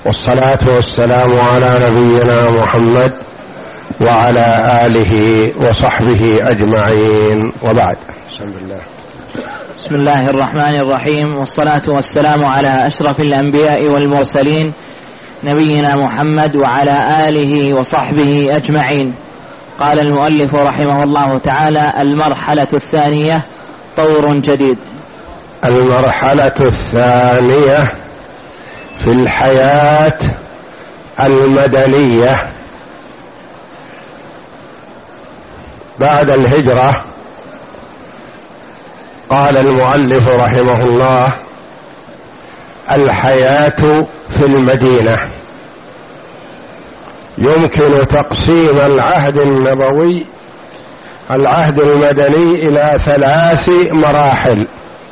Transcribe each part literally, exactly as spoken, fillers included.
والصلاة والسلام على نبينا محمد وعلى آله وصحبه أجمعين، وبعد. بسم الله بسم الله الرحمن الرحيم، والصلاة والسلام على أشرف الأنبياء والمرسلين نبينا محمد وعلى آله وصحبه أجمعين. قال المؤلف رحمه الله تعالى: المرحلة الثانية طور جديد. المرحلة الثانية في الحياة المدنية بعد الهجرة. قال المؤلف رحمه الله: الحياة في المدينة. يمكن تقسيم العهد النبوي العهد المدني إلى ثلاث مراحل.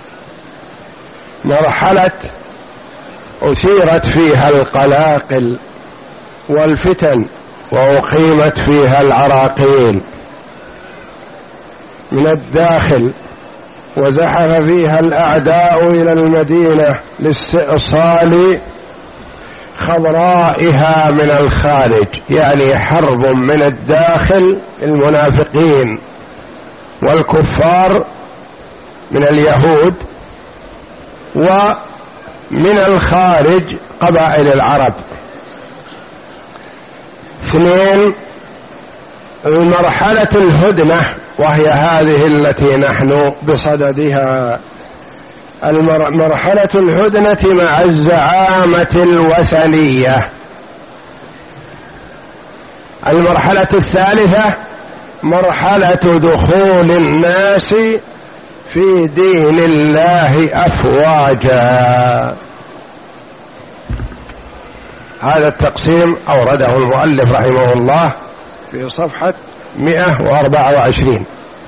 مرحلة أثيرت فيها القلاقل والفتن وأقيمت فيها العراقيل من الداخل، وزحف فيها الأعداء إلى المدينة لاستئصال خضرائها من الخارج، يعني حرب من الداخل المنافقين والكفار من اليهود، ومن الخارج قبائل العرب. اثنين، المرحلة الهدنة، وهي هذه التي نحن بصددها، مرحلة الهدنة مع الزعامة الوثنية. المرحلة الثالثة مرحلة دخول الناس في دين الله أفواجا. هذا التقسيم أورده المؤلف رحمه الله في صفحة مئة وأربعة وعشرين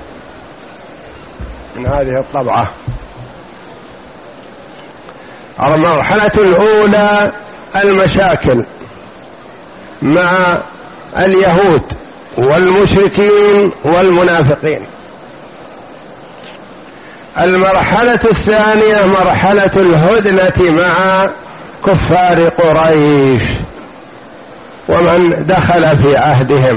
من هذه الطبعة. المرحلة الأولى المشاكل مع اليهود والمشركين والمنافقين. المرحلة الثانية مرحلة الهدنة مع كفار قريش ومن دخل في عهدهم.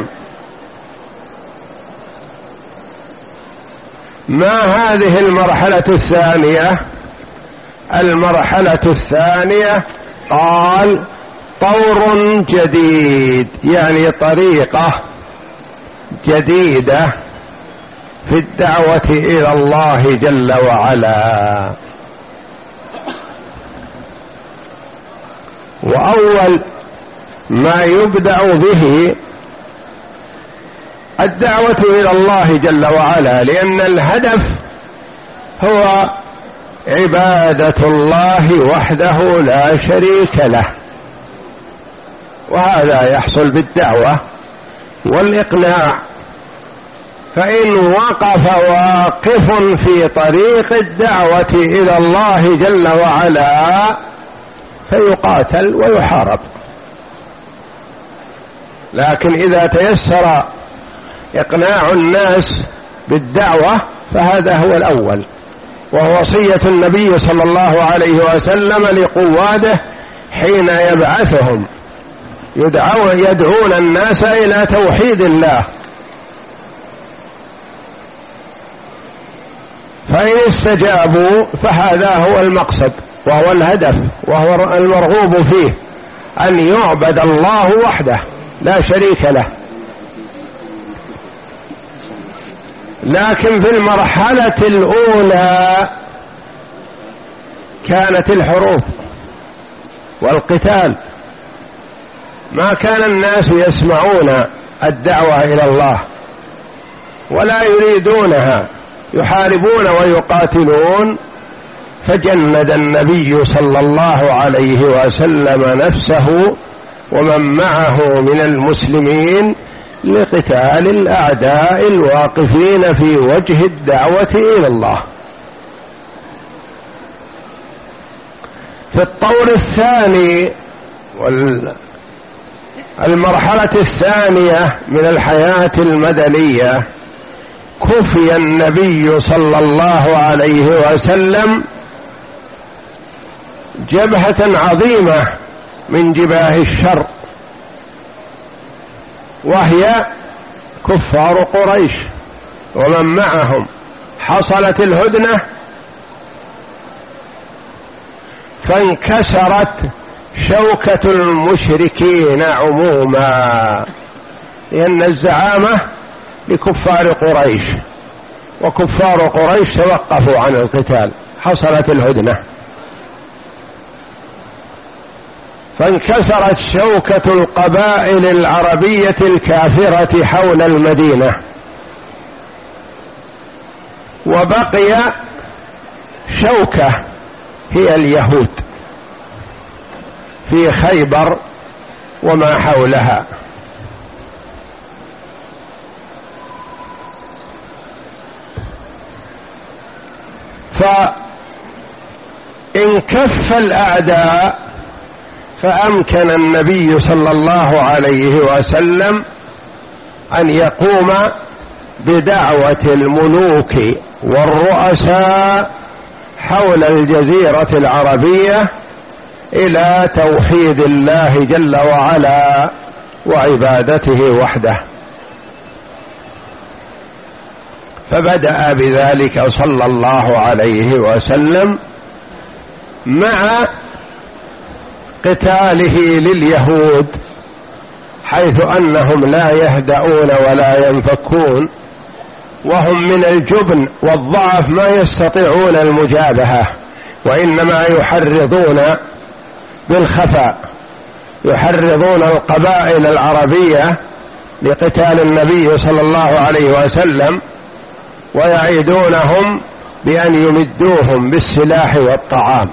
ما هذه المرحلة الثانية؟ المرحلة الثانية قال طور جديد، يعني طريقة جديدة في الدعوة إلى الله جل وعلا. وأول ما يبدأ به الدعوة إلى الله جل وعلا، لأن الهدف هو عبادة الله وحده لا شريك له، وهذا يحصل بالدعوة والإقناع. فإن وقف واقف في طريق الدعوة إلى الله جل وعلا فيقاتل ويحارب. لكن إذا تيسر إقناع الناس بالدعوة فهذا هو الأول، وهو وصية النبي صلى الله عليه وسلم لقواده حين يبعثهم، يدعون الناس إلى توحيد الله. فإن استجابوا فهذا هو المقصد وهو الهدف وهو المرغوب فيه، أن يعبد الله وحده لا شريك له. لكن في المرحلة الأولى كانت الحروب والقتال، ما كان الناس يسمعون الدعوة إلى الله ولا يريدونها، يحاربون ويقاتلون. فجند النبي صلى الله عليه وسلم نفسه ومن معه من المسلمين لقتال الأعداء الواقفين في وجه الدعوة إلى الله. في الطور الثاني والمرحلة الثانية من الحياة المدنية كفي النبي صلى الله عليه وسلم جبهة عظيمة من جباه الشر، وهي كفار قريش ومن معهم. حصلت الهدنة فانكسرت شوكة المشركين عموما، لأن الزعامة لكفار قريش، وكفار قريش توقفوا عن القتال. حصلت الهدنة فانكسرت شوكة القبائل العربية الكافرة حول المدينة، وبقي شوكة هي اليهود في خيبر وما حولها. فإن كف الأعداء فأمكن النبي صلى الله عليه وسلم أن يقوم بدعوة الملوك والرؤساء حول الجزيرة العربية إلى توحيد الله جل وعلا وعبادته وحده. فبدأ بذلك صلى الله عليه وسلم مع قتاله لليهود، حيث أنهم لا يهدؤون ولا ينفكون، وهم من الجبن والضعف ما يستطيعون المجابهة، وإنما يحرضون بالخفاء، يحرضون القبائل العربية لقتال النبي صلى الله عليه وسلم، ويعيدونهم بأن يمدوهم بالسلاح والطعام،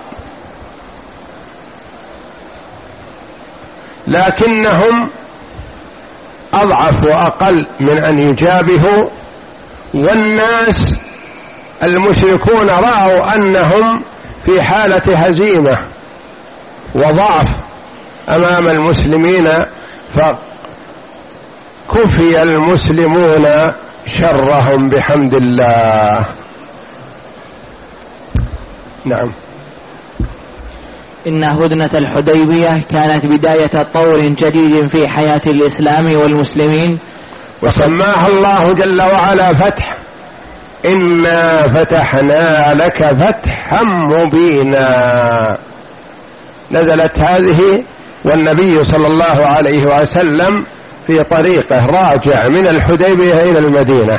لكنهم أضعف وأقل من أن يجابهوا. والناس المشركون رأوا أنهم في حالة هزيمة وضعف أمام المسلمين، فكفي المسلمون شرهم بحمد الله. نعم. إن هدنة الحديبية كانت بداية طور جديد في حياة الإسلام والمسلمين، وسماها الله جل وعلا فتح. إنا فتحنا لك فتحا مبينا. نزلت هذه والنبي صلى الله عليه وسلم في طريقه راجع من الحديبية إلى المدينة،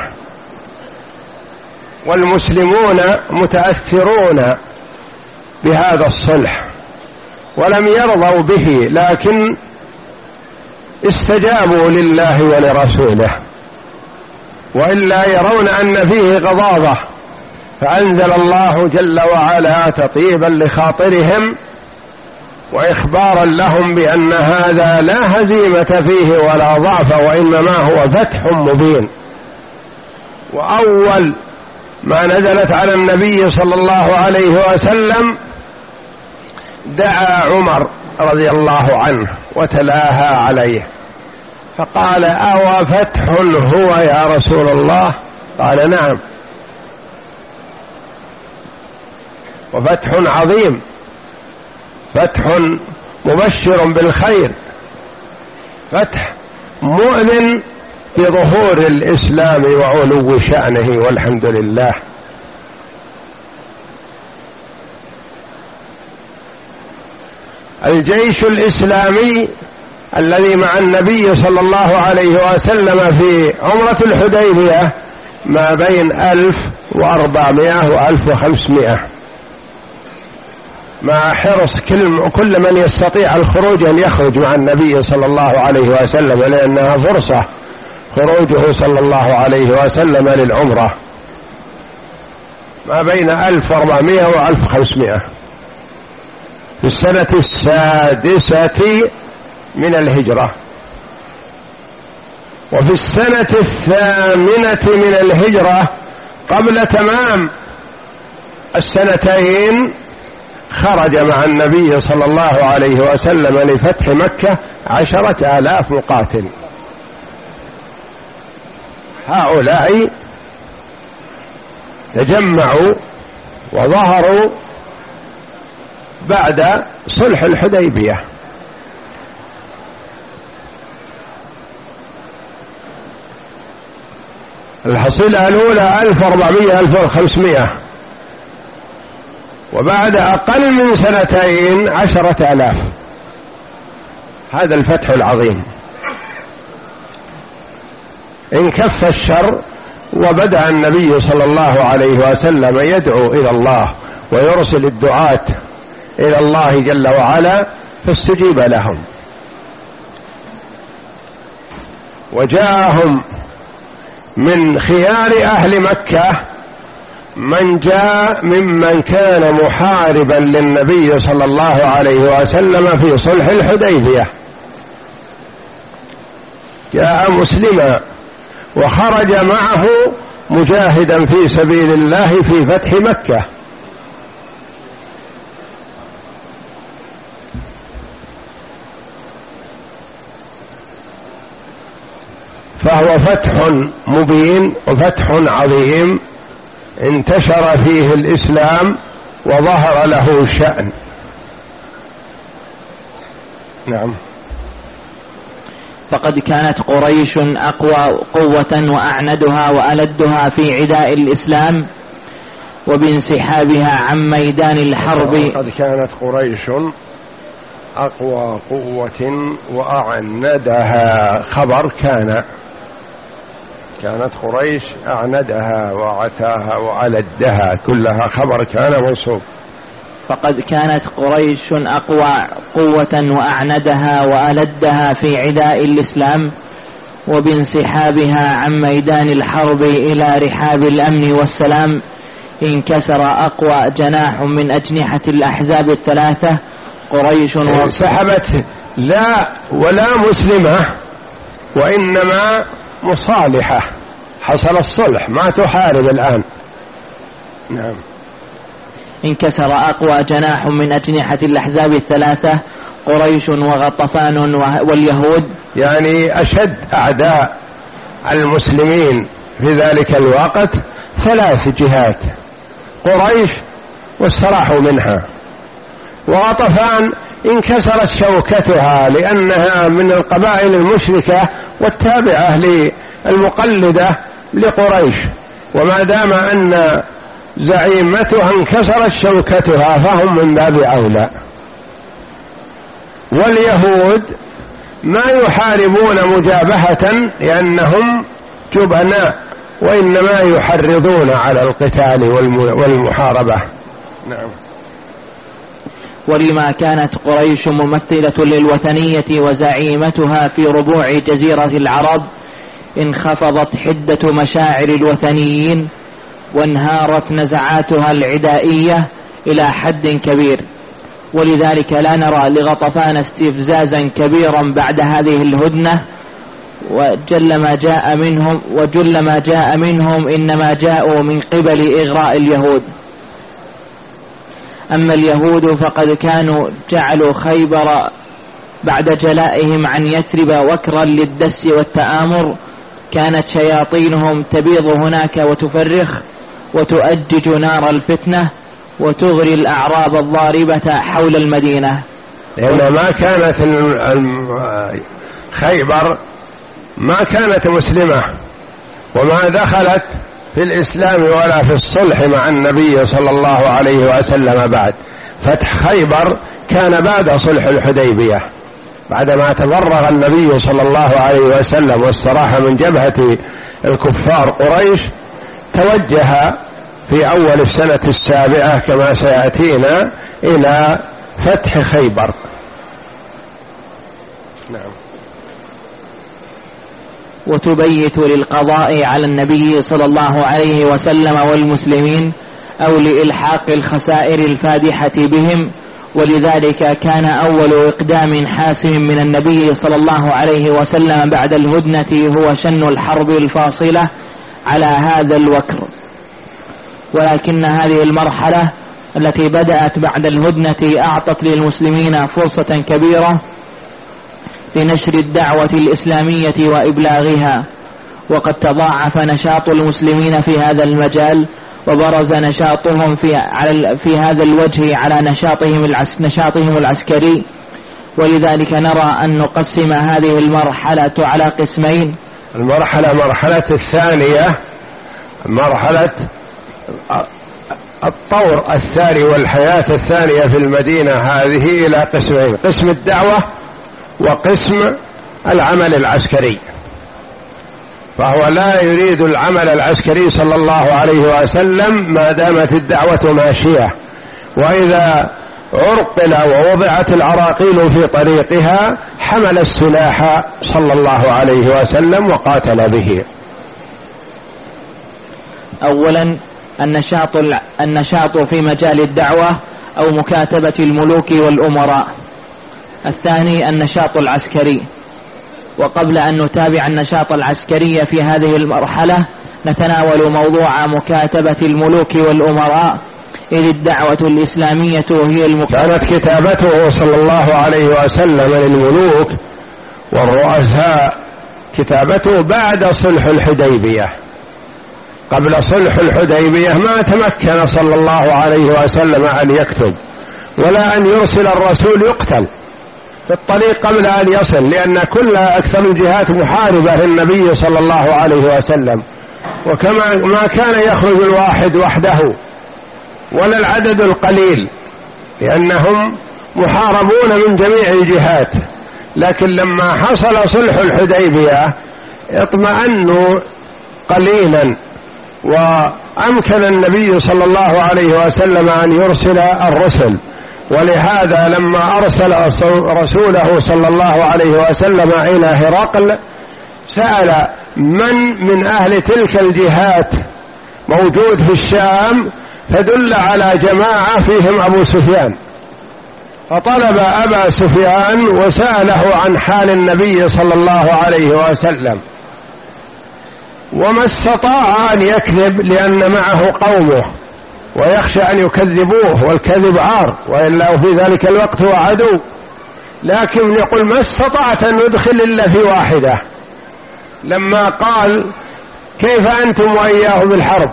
والمسلمون متأثرون بهذا الصلح ولم يرضوا به، لكن استجابوا لله ولرسوله، وإلا يرون أن فيه غضاضة، فأنزل الله جل وعلا تطيبا لخاطرهم وإخبارا لهم بأن هذا لا هزيمة فيه ولا ضعف، وإنما هو فتح مبين. وأول ما نزلت على النبي صلى الله عليه وسلم دعا عمر رضي الله عنه وتلاها عليه فقال: أو فتح هو يا رسول الله؟ قال: نعم، وفتح عظيم، فتح مبشر بالخير، فتح مؤذن بظهور الإسلام وعلو شأنه، والحمد لله. الجيش الإسلامي الذي مع النبي صلى الله عليه وسلم في عمرة الحديبية ما بين ألف وأربعمائة وألف وخمسمائة، مع حرص كل من يستطيع الخروج أن يخرج مع النبي صلى الله عليه وسلم، لأنها فرصة خروجه صلى الله عليه وسلم للعمرة، ما بين ألف وأربعمائة وألف وخمسمائة في السنة السادسة من الهجرة. وفي السنة الثامنة من الهجرة قبل تمام السنتين خرج مع النبي صلى الله عليه وسلم لفتح مكة عشرة آلاف مقاتل. هؤلاء تجمعوا وظهروا بعد صلح الحديبية، الحصيلة الأولى ألف وأربعمائة ألف وخمسمائة، وبعد أقل من سنتين عشرة آلاف. هذا الفتح العظيم. انكف الشر، وبدأ النبي صلى الله عليه وسلم يدعو إلى الله ويرسل الدعاة إلى الله جل وعلا فاستجيب لهم، وجاءهم من خيار أهل مكة من جاء ممن كان محاربا للنبي صلى الله عليه وسلم في صلح الحديبية، جاء مسلما وخرج معه مجاهدا في سبيل الله في فتح مكة. فهو فتح مبين وفتح عظيم انتشر فيه الإسلام وظهر له شأن. نعم. فقد كانت قريش أقوى قوة وأعندها وألدها في عداء الإسلام وبانسحابها عن ميدان الحرب. قد كانت قريش أقوى قوة وأعندها، خبر كان، كانت قريش أعندها وعتاها وألدها، كلها خبر كان منصوب. فقد كانت قريش أقوى قوة وأعندها وألدها في عداء الإسلام وبانسحابها عن ميدان الحرب إلى رحاب الأمن والسلام انكسر أقوى جناح من أجنحة الأحزاب الثلاثة قريش. وانسحبت لا ولا مسلمة، وإنما مصالحة، حصل الصلح، ما تحارب الآن. نعم. انكسر أقوى جناح من أجنحة الأحزاب الثلاثة قريش وغطفان واليهود، يعني أشد أعداء المسلمين في ذلك الوقت ثلاث جهات: قريش واستراحوا منها، وغطفان انكسرت شوكتها لأنها من القبائل المشركة والتابعة للمقلدة لقريش، وما دام أن زعيمتها انكسرت شوكتها فهم من باب أولى. واليهود ما يحاربون مجابهة لأنهم جبناء، وإنما يحرضون على القتال والمحاربة. نعم. ولما كانت قريش ممثلة للوثنية وزعيمتها في ربوع جزيرة العرب انخفضت حدة مشاعر الوثنيين وانهارت نزعاتها العدائية إلى حد كبير، ولذلك لا نرى لغطفان استفزازا كبيرا بعد هذه الهدنة، وجل ما جاء منهم وجل ما جاء منهم إنما جاءوا من قبل إغراء اليهود. أما اليهود فقد كانوا جعلوا خيبر بعد جلائهم عن يثرب وكرا للدس والتآمر، كانت شياطينهم تبيض هناك وتفرخ وتؤجج نار الفتنة وتغري الأعراب الضاربة حول المدينة. لأن ما كانت خيبر ما كانت مسلمة وما دخلت في الإسلام ولا في الصلح مع النبي صلى الله عليه وسلم بعد. فتح خيبر كان بعد صلح الحديبية، بعدما تفرغ النبي صلى الله عليه وسلم واستراح من جبهة الكفار قريش، توجه في أول السنة السابعة كما سيأتينا إلى فتح خيبر. نعم. وتبيت للقضاء على النبي صلى الله عليه وسلم والمسلمين أو لإلحاق الخسائر الفادحة بهم، ولذلك كان أول إقدام حاسم من النبي صلى الله عليه وسلم بعد الهدنة هو شن الحرب الفاصلة على هذا الوكر. ولكن هذه المرحلة التي بدأت بعد الهدنة أعطت للمسلمين فرصة كبيرة لنشر الدعوة الإسلامية وإبلاغها، وقد تضاعف نشاط المسلمين في هذا المجال وبرز نشاطهم في, على في هذا الوجه على نشاطهم, العس نشاطهم العسكري. ولذلك نرى أن نقسم هذه المرحلة على قسمين. المرحلة مرحلة الثانية مرحلة الطور الثاني والحياة الثانية في المدينة هذه إلى قسمين: قسم الدعوة وقسم العمل العسكري. فهو لا يريد العمل العسكري صلى الله عليه وسلم ما دامت الدعوة ماشية، وإذا عرقل ووضعت العراقيل في طريقها حمل السلاح صلى الله عليه وسلم وقاتل به. أولا النشاط النشاط في مجال الدعوة أو مكاتبة الملوك والأمراء. الثاني النشاط العسكري. وقبل أن نتابع النشاط العسكري في هذه المرحلة نتناول موضوع مكاتبة الملوك والأمراء، إذ الدعوة الإسلامية هي المكاتبة. كانت كتابته صلى الله عليه وسلم للملوك والرؤساء كتابته بعد صلح الحديبية. قبل صلح الحديبية ما تمكن صلى الله عليه وسلم أن يكتب ولا أن يرسل الرسول يقتل في الطريق قبل أن يصل، لأن كل أكثر الجهات محاربة للنبي صلى الله عليه وسلم، وكما ما كان يخرج الواحد وحده ولا العدد القليل، لأنهم محاربون من جميع الجهات. لكن لما حصل صلح الحديبية اطمأنوا قليلا، وأمكن النبي صلى الله عليه وسلم أن يرسل الرسل. ولهذا لما أرسل رسوله صلى الله عليه وسلم إلى هرقل سأل من من أهل تلك الجهات موجود في الشام، فدل على جماعة فيهم أبو سفيان، فطلب أبا سفيان وسأله عن حال النبي صلى الله عليه وسلم، وما استطاع أن يكذب لأن معه قومه ويخشى أن يكذبوه، والكذب عار، وإلا في ذلك الوقت هو عدو. لكن يقول ما استطعت أن ندخل إلا في واحدة. لما قال كيف أنتم وإياه بالحرب؟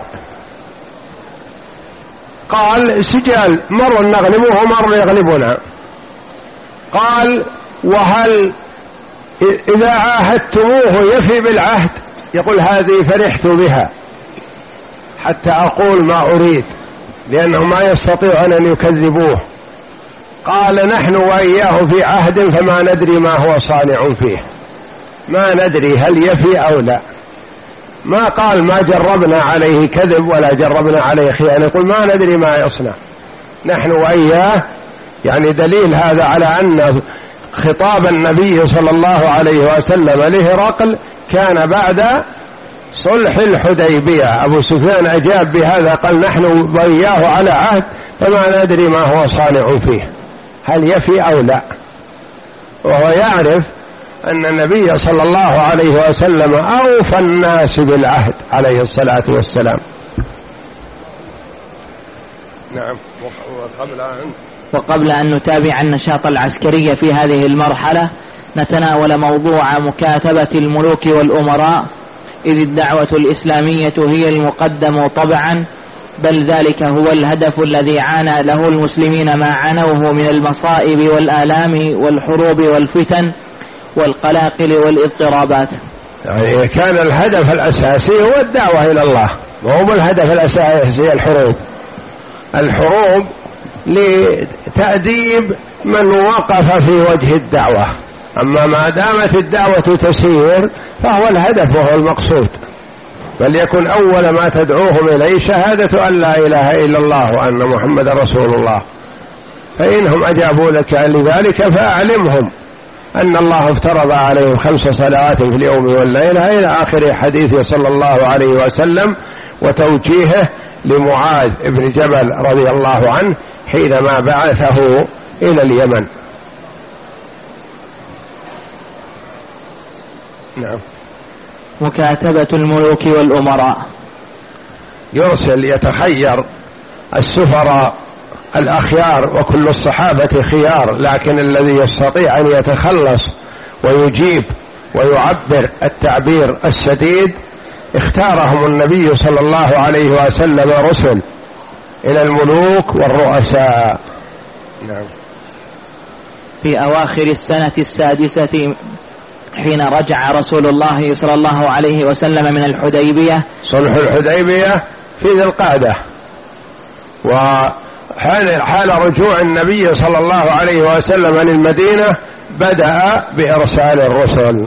قال سجال، مر نغلبه ومر يغلبنا. قال وهل إذا عاهدتموه يفي بالعهد؟ يقول هذه فرحت بها حتى أقول ما أريد، لأنهم ما يستطيعون أن يكذبوه. قال نحن وإياه في عهد فما ندري ما هو صانع فيه، ما ندري هل يفي أو لا. ما قال ما جربنا عليه كذب ولا جربنا عليه خيانة، يقول ما ندري ما يصنع نحن وإياه. يعني دليل هذا على أن خطاب النبي صلى الله عليه وسلم لهرقل كان بعد صلح الحديبية. أبو سفيان أجاب بهذا، قال نحن وإياه على عهد فما ندري ما هو صانع فيه، هل يفي أو لا. وهو يعرف أن النبي صلى الله عليه وسلم أوفى الناس بالعهد عليه الصلاة والسلام. نعم. وقبل أن وقبل أن نتابع النشاط العسكري في هذه المرحلة نتناول موضوع مكاتبة الملوك والأمراء، إذ الدعوة الإسلامية هي المقدم طبعا، بل ذلك هو الهدف الذي عانى له المسلمين ما عانوه من المصائب والآلام والحروب والفتن والقلاقل والاضطرابات. يعني كان الهدف الأساسي هو الدعوة إلى الله، وهو الهدف الأساسي الحروب. الحروب لتأديب من وقف في وجه الدعوة، أما ما دامت الدعوة تسير فهو الهدف وهو المقصود. بل يكن أول ما تدعوهم إليه شهادة أن لا إله إلا الله وأن محمد رسول الله. فإنهم أجابوا لك لذلك فأعلمهم أن الله افترض عليهم خمس صلوات في اليوم والليلة إلى آخر حديثه صلى الله عليه وسلم، وتوجيهه لمعاذ بن جبل رضي الله عنه حينما بعثه إلى اليمن. نعم. مكاتبة الملوك والأمراء. يرسل يتخير السفراء الأخيار، وكل الصحابة خيار، لكن الذي يستطيع أن يتخلص ويجيب ويعبر التعبير السديد اختارهم النبي صلى الله عليه وسلم رسل إلى الملوك والرؤساء. نعم. في أواخر السنة السادسة حين رجع رسول الله صلى الله عليه وسلم من الحديبية. صلح الحديبية في ذي القعدة، وحال حال رجوع النبي صلى الله عليه وسلم للمدينة بدأ بإرسال الرسل.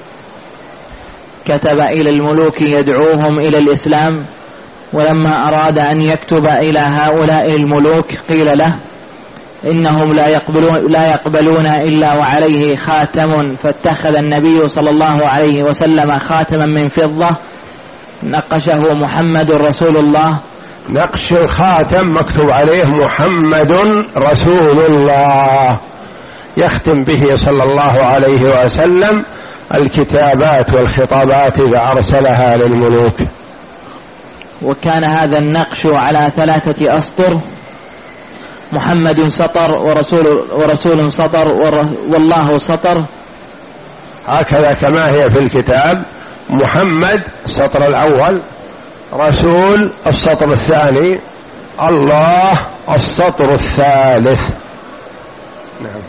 كتب إلى الملوك يدعوهم إلى الإسلام، ولما أراد أن يكتب إلى هؤلاء الملوك قيل له إنهم لا يقبلون, لا يقبلون إلا وعليه خاتم، فاتخذ النبي صلى الله عليه وسلم خاتما من فضة نقشه محمد رسول الله. نقش الخاتم مكتوب عليه محمد رسول الله، يختم به صلى الله عليه وسلم الكتابات والخطابات إذا أرسلها للملوك. وكان هذا النقش على ثلاثة أسطر، محمد سطر ورسول, ورسول سطر والله سطر، هكذا كما هي في الكتاب. محمد السطر الأول، رسول السطر الثاني، الله السطر الثالث. نعم.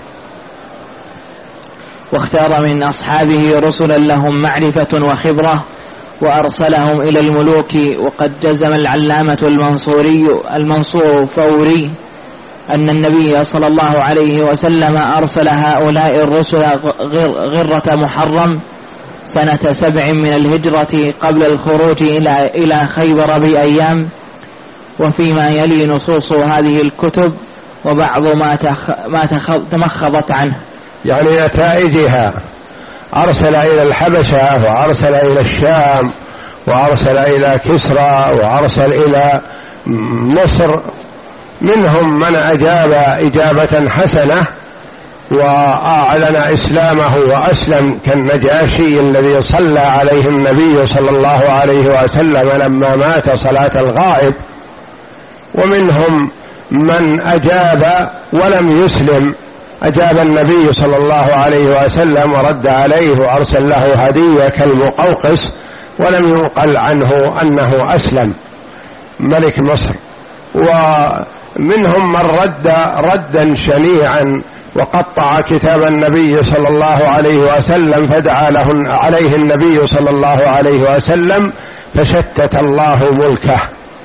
واختار من أصحابه رسلا لهم معرفة وخبرة وأرسلهم إلى الملوك. وقد جزم العلامة المنصوري المنصور فوري أن النبي صلى الله عليه وسلم أرسل هؤلاء الرسل غرة محرم سنة سبع من الهجرة قبل الخروج إلى إلى خيبر بأيام. وفيما يلي نصوص هذه الكتب وبعض ما ما تمخضت عنه، يعني نتائجها. أرسل إلى الحبشة، وأرسل إلى الشام، وأرسل إلى كسرى، وأرسل إلى مصر. منهم من أجاب إجابة حسنة وأعلن إسلامه وأسلم، كالنجاشي الذي صلى عليه النبي صلى الله عليه وسلم لما مات صلاة الغائب. ومنهم من أجاب ولم يسلم، أجاب النبي صلى الله عليه وسلم ورد عليه وأرسل له هدية كالمقوقس، ولم ينقل عنه أنه أسلم ملك مصر. ومنهم من رد ردا شنيعا وقطع كتاب النبي صلى الله عليه وسلم، فدعا له عليه النبي صلى الله عليه وسلم فشتت الله ملكه.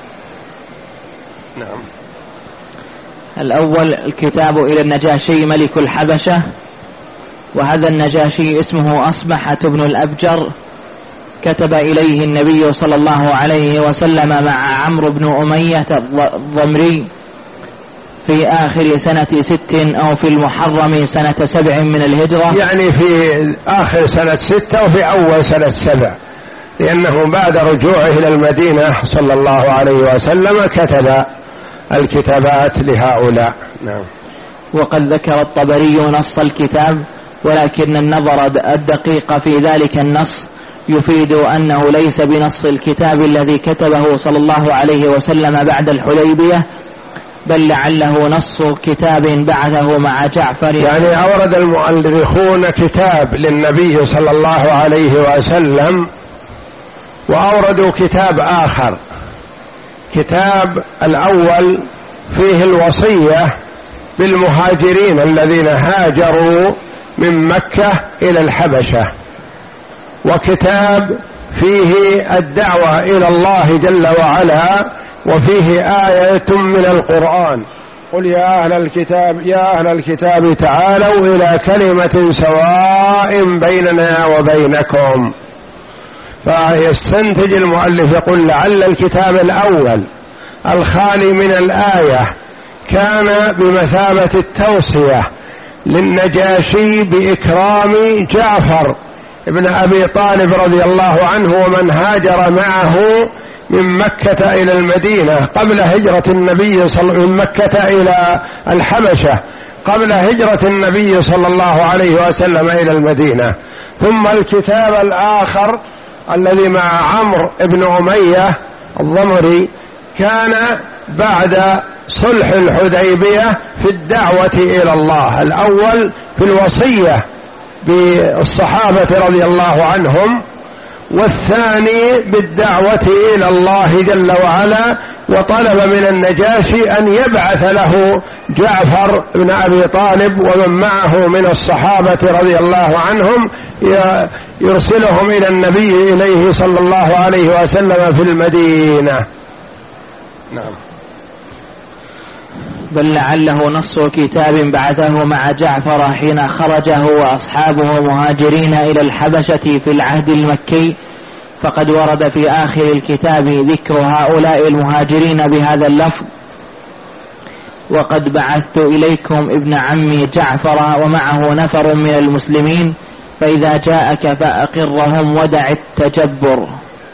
نعم. الأول الكتاب إلى النجاشي ملك الحبشة، وهذا النجاشي اسمه أصبحة بن الأبجر. كتب إليه النبي صلى الله عليه وسلم مع عمرو بن أمية الضمري في آخر سنة ست أو في المحرم سنة سبع من الهجرة، يعني في آخر سنة ستة وفي أول سنة سبع، لأنه بعد رجوعه إلى المدينة صلى الله عليه وسلم كتب الكتابات لهؤلاء. نعم. وقد ذكر الطبري نص الكتاب، ولكن النظر الدقيق في ذلك النص يفيد أنه ليس بنص الكتاب الذي كتبه صلى الله عليه وسلم بعد الحديبية، بل لعله نص كتاب بعثه مع جعفر. يعني أورد المؤرخون كتاب للنبي صلى الله عليه وسلم، وأوردوا كتاب آخر. كتاب الأول فيه الوصية بالمهاجرين الذين هاجروا من مكة إلى الحبشة، وكتاب فيه الدعوة إلى الله جل وعلا، وفيه آية من القرآن: قل يا أهل الكتاب يا أهل الكتاب تعالوا إلى كلمة سواء بيننا وبينكم. فيستنتج المؤلف يقول لعل الكتاب الأول الخالي من الآية كان بمثابة التوصية للنجاشي بإكرام جعفر ابن أبي طالب رضي الله عنه ومن هاجر معه من مكة إلى المدينة قبل هجرة النبي صلى من مكة إلى الحبشة قبل هجرة النبي صلى الله عليه وسلم إلى المدينة. ثم الكتاب الآخر الذي مع عمرو بن أمية الضمري كان بعد صلح الحديبية في الدعوة إلى الله. الأول في الوصية بالصحابة رضي الله عنهم، والثاني بالدعوة إلى الله جل وعلا، وطلب من النجاشي أن يبعث له جعفر بن أبي طالب ومن معه من الصحابة رضي الله عنهم يرسلهم إلى النبي إليه صلى الله عليه وسلم في المدينة. نعم. بل لعله نص كتاب بعثه مع جعفر حين خرجه وأصحابه مهاجرين إلى الحبشة في العهد المكي، فقد ورد في آخر الكتاب ذكر هؤلاء المهاجرين بهذا اللفظ: وقد بعثت إليكم ابن عمي جعفر ومعه نفر من المسلمين، فإذا جاءك فأقرهم ودع التجبر.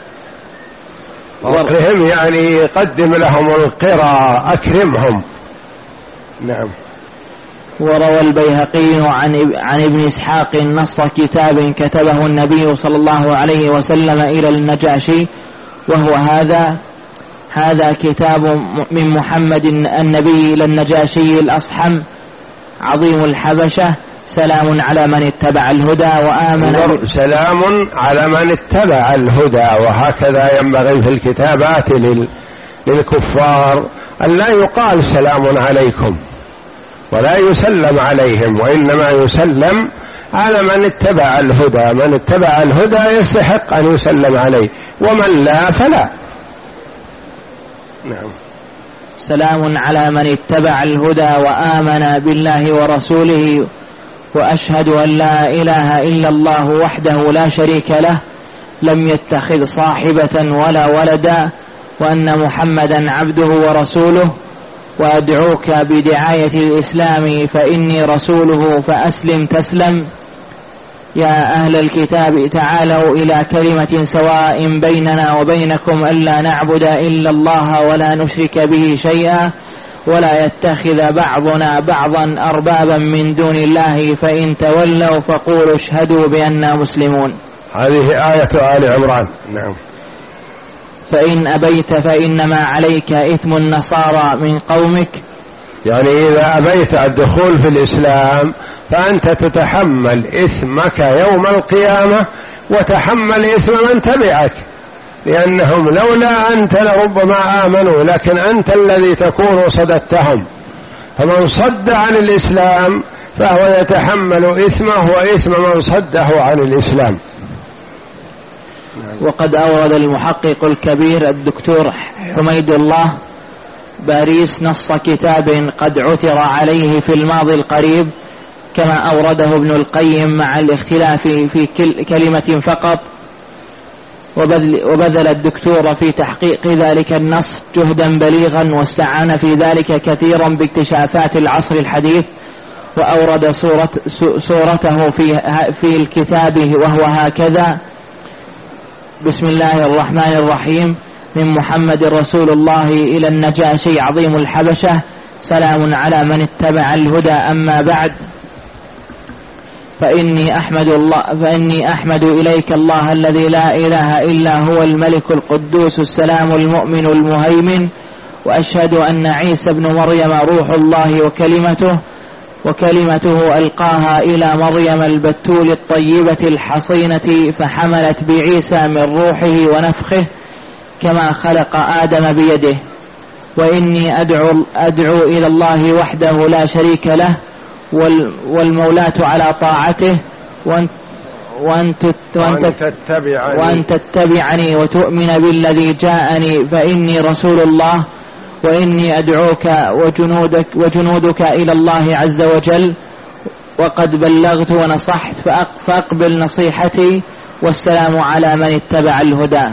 أقرهم يعني قدم لهم القرى، أكرمهم. نعم. وروى البيهقي عن عن ابن إسحاق نص كتاب كتبه النبي صلى الله عليه وسلم إلى النجاشي، وهو هذا هذا كتاب من محمد النبي إلى النجاشي الأصحم عظيم الحبشة، سلام على من اتبع الهدى وآمن. سلام على من اتبع الهدى، وهكذا ينبغي في الكتابات للكفار أن لا يقال سلام عليكم ولا يسلم عليهم، وإنما يسلم على من اتبع الهدى. من اتبع الهدى يستحق أن يسلم عليه، ومن لا فلا. نعم. سلام على من اتبع الهدى وآمن بالله ورسوله، وأشهد أن لا إله إلا الله وحده لا شريك له لم يتخذ صاحبة ولا ولدا، وأن محمدا عبده ورسوله، وأدعوك بدعاية الإسلام فإني رسوله فأسلم تسلم. يا أهل الكتاب تعالوا إلى كلمة سواء بيننا وبينكم ألا نعبد إلا الله ولا نشرك به شيئا ولا يتخذ بعضنا بعضا أربابا من دون الله، فإن تولوا فقولوا اشهدوا بأننا مسلمون. هذه آية آل عمران. نعم. فإن أبيت فإنما عليك إثم النصارى من قومك، يعني إذا أبيت الدخول في الإسلام فأنت تتحمل إثمك يوم القيامة وتحمل إثم من تبعك، لأنهم لولا أنت لربما آمنوا، لكن أنت الذي تكون صددتهم. فمن صد عن الإسلام فهو يتحمل إثمه وإثم من صده عن الإسلام. وقد أورد المحقق الكبير الدكتور حميد الله باريس نص كتاب قد عثر عليه في الماضي القريب، كما أورده ابن القيم مع الاختلاف في كلمة فقط، وبذل الدكتور في تحقيق ذلك النص جهدا بليغا، واستعان في ذلك كثيرا باكتشافات العصر الحديث، وأورد صورة صورته في في الكتاب وهو هكذا: بسم الله الرحمن الرحيم، من محمد رسول الله إلى النجاشي عظيم الحبشة، سلام على من اتبع الهدى، أما بعد، فإني أحمد الله فإني أحمد إليك الله الذي لا إله إلا هو الملك القدوس السلام المؤمن المهيمن، وأشهد أن عيسى بن مريم روح الله وكلمته وكلمته ألقاها إلى مريم البتول الطيبة الحصينة فحملت بعيسى من روحه ونفخه كما خلق آدم بيده. وإني أدعو, أدعو إلى الله وحده لا شريك له والمولاة على طاعته، وأن, وأن, وأن, تتبعني, وأن تتبعني وتؤمن بالذي جاءني، فإني رسول الله، وإني أدعوك وجنودك, وجنودك إلى الله عز وجل، وقد بلغت ونصحت فأقبل نصيحتي، والسلام على من اتبع الهدى.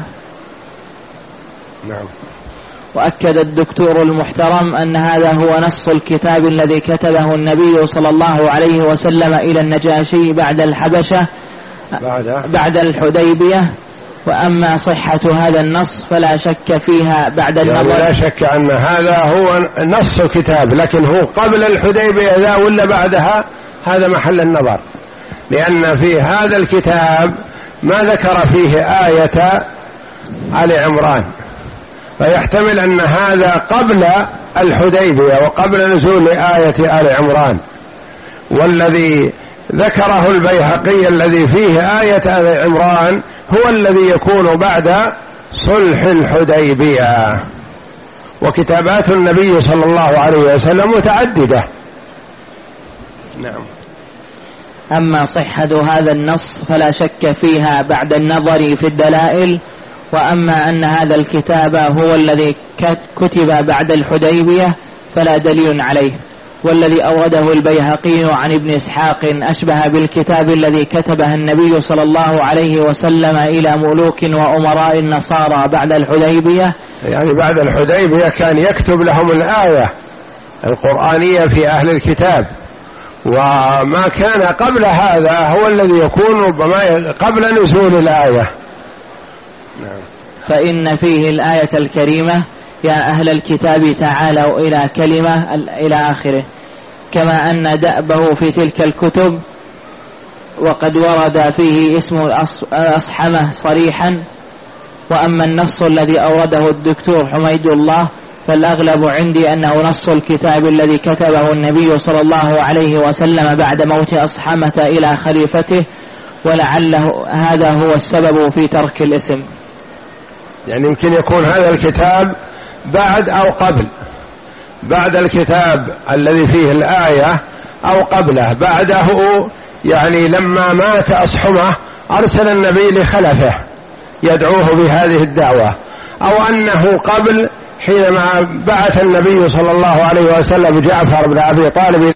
نعم. وأكد الدكتور المحترم أن هذا هو نص الكتاب الذي كتبه النبي صلى الله عليه وسلم إلى النجاشي بعد الحبشة بعد الحديبية، وأما صحة هذا النص فلا شك فيها بعد النظر. يعني لا شك أن هذا هو نص الكتاب، لكن هو قبل الحديبية ذا ولا بعدها، هذا محل النظر، لأن في هذا الكتاب ما ذكر فيه آية آل عمران، فيحتمل أن هذا قبل الحديبية وقبل نزول آية آل عمران. والذي ذكره البيهقي الذي فيه آية آل عمران هو الذي يكون بعد صلح الحديبية. وكتابات النبي صلى الله عليه وسلم متعددة. نعم. أما صحة هذا النص فلا شك فيها بعد النظر في الدلائل. وأما أن هذا الكتاب هو الذي كتب بعد الحديبية فلا دليل عليه. والذي أورده البيهقي عن ابن إسحاق أشبه بالكتاب الذي كتبه النبي صلى الله عليه وسلم إلى ملوك وأمراء النصارى بعد الحديبية. يعني بعد الحديبية كان يكتب لهم الآية القرآنية في أهل الكتاب، وما كان قبل هذا هو الذي يكون ربما قبل نزول الآية. نعم. فإن فيه الآية الكريمة يا أهل الكتاب تعالوا إلى كلمة إلى آخره، كما أن دأبه في تلك الكتب وقد ورد فيه اسم الأصحمة صريحا. وأما النص الذي أورده الدكتور حميد الله فالأغلب عندي أنه نص الكتاب الذي كتبه النبي صلى الله عليه وسلم بعد موت أصحمة إلى خليفته، ولعله هذا هو السبب في ترك الاسم. يعني يمكن يكون هذا الكتاب بعد أو قبل، بعد الكتاب الذي فيه الآية أو قبله. بعده يعني لما مات أصحمة أرسل النبي لخلفه يدعوه بهذه الدعوة، أو أنه قبل حينما بعث النبي صلى الله عليه وسلم جعفر بن أبي طالب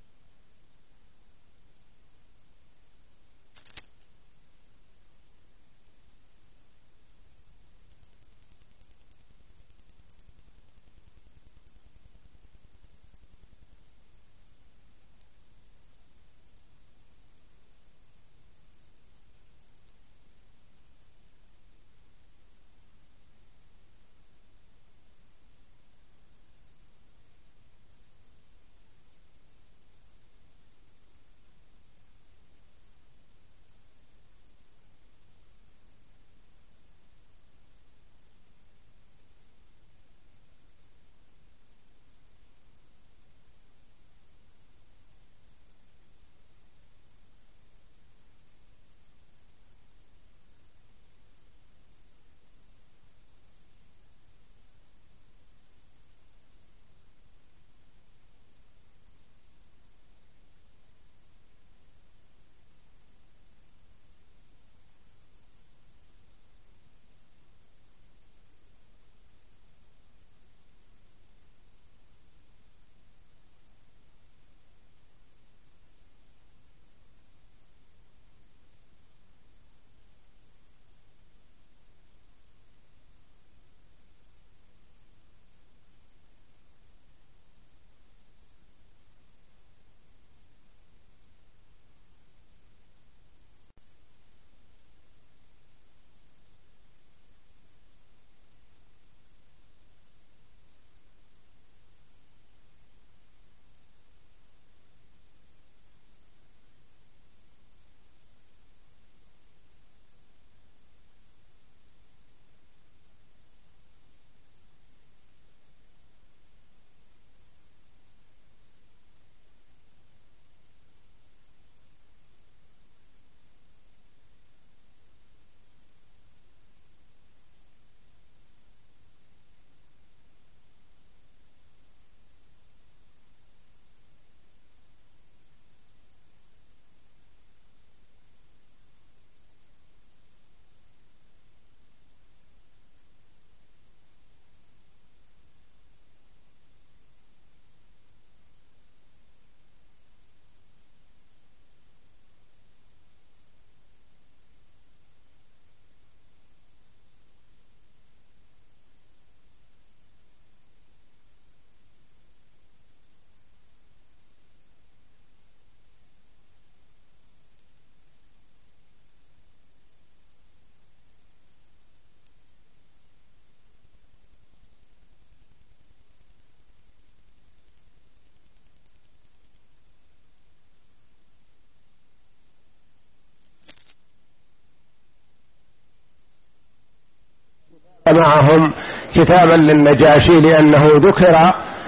معهم كتابا للنجاشي لأنه ذكر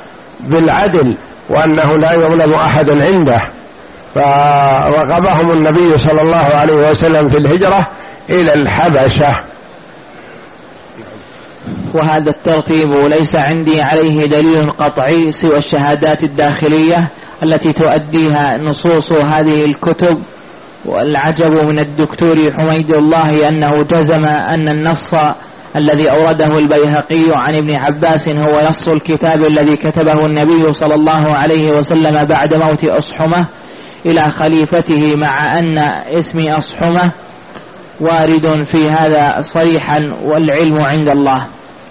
بالعدل وأنه لا يظلم أحد عنده، فرغبهم النبي صلى الله عليه وسلم في الهجرة إلى الحبشة. وهذا الترتيب ليس عندي عليه دليل قطعي سوى الشهادات الداخلية التي تؤديها نصوص هذه الكتب. والعجب من الدكتور حميد الله أنه جزم أن النص الذي أورده البيهقي عن ابن عباس هو نص الكتاب الذي كتبه النبي صلى الله عليه وسلم بعد موت أصحمة إلى خليفته، مع أن اسم أصحمة وارد في هذا صريحا والعلم عند الله.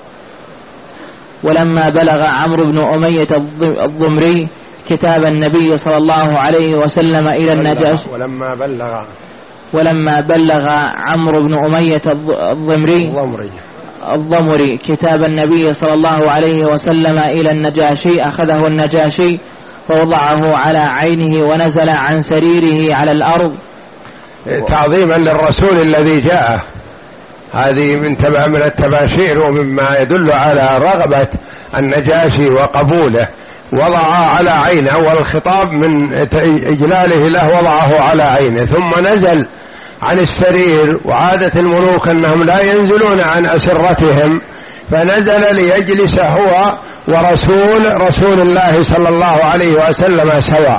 ولما بلغ عمرو بن أمية الضمري كتاب النبي صلى الله عليه وسلم إلى النجاشي ولما بلغ ولما بلغ عمرو بن أمية الضمري الضمري كتاب النبي صلى الله عليه وسلم إلى النجاشي أخذه النجاشي فوضعه على عينه ونزل عن سريره على الأرض تعظيما للرسول الذي جاء. هذه من تبع من التباشير ومما يدل على رغبة النجاشي وقبوله. وضع على عينه، أول الخطاب من إجلاله له وضعه على عينه، ثم نزل عن السرير. وعادة الملوك أنهم لا ينزلون عن أسرتهم، فنزل ليجلس هو ورسول رسول الله صلى الله عليه وسلم سواء.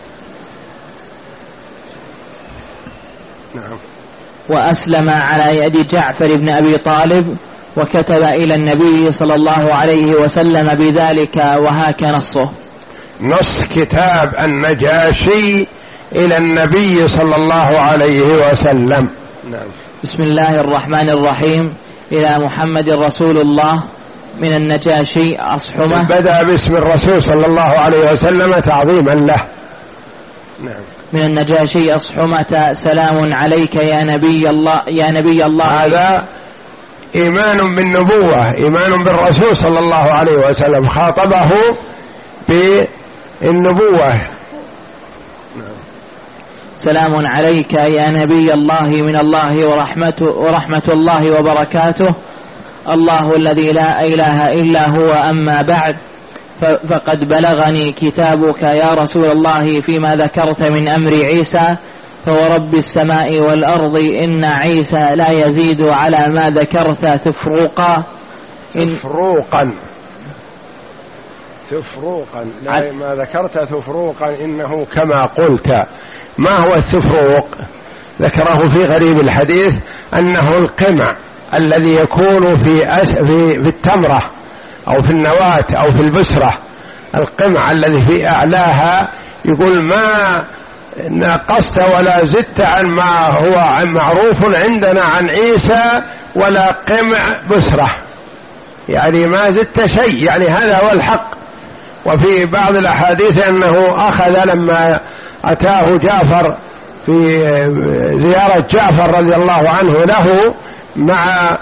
نعم. وأسلم على يد جعفر بن أبي طالب وكتب إلى النبي صلى الله عليه وسلم بذلك، وهاك نصه. نص كتاب النجاشي إلى النبي صلى الله عليه وسلم. نعم. بسم الله الرحمن الرحيم. إلى محمد رسول الله من النجاشي أصحمة. بدأ باسم الرسول صلى الله عليه وسلم تعظيما له. نعم. من النجاشي أصحمة سلام عليك يا نبي الله يا نبي الله. هذا إيمان بالنبوة، إيمان بالرسول صلى الله عليه وسلم، خاطبه بالنبوة. سلام عليك يا نبي الله من الله ورحمته ورحمة الله وبركاته، الله الذي لا إله إلا هو، أما بعد فقد بلغني كتابك يا رسول الله فيما ذكرت من أمر عيسى، فورب السماء والأرض إن عيسى لا يزيد على ما ذكرت تفروقا. تفروقا تفروقا لا ما ذكرت تفروقا إنه كما قلت. ما هو التفروق؟ ذكره في غريب الحديث أنه القمع الذي يكون في أس في, في التمرة أو في النواة أو في البسرة، القمع الذي في أعلاها، يقول ما نقصت ولا زدت عن ما هو معروف عندنا عن عيسى ولا قمع بسرة، يعني ما زدت شيء، يعني هذا هو الحق. وفي بعض الأحاديث أنه أخذ لما أتاه جعفر في زيارة جعفر رضي الله عنه له مع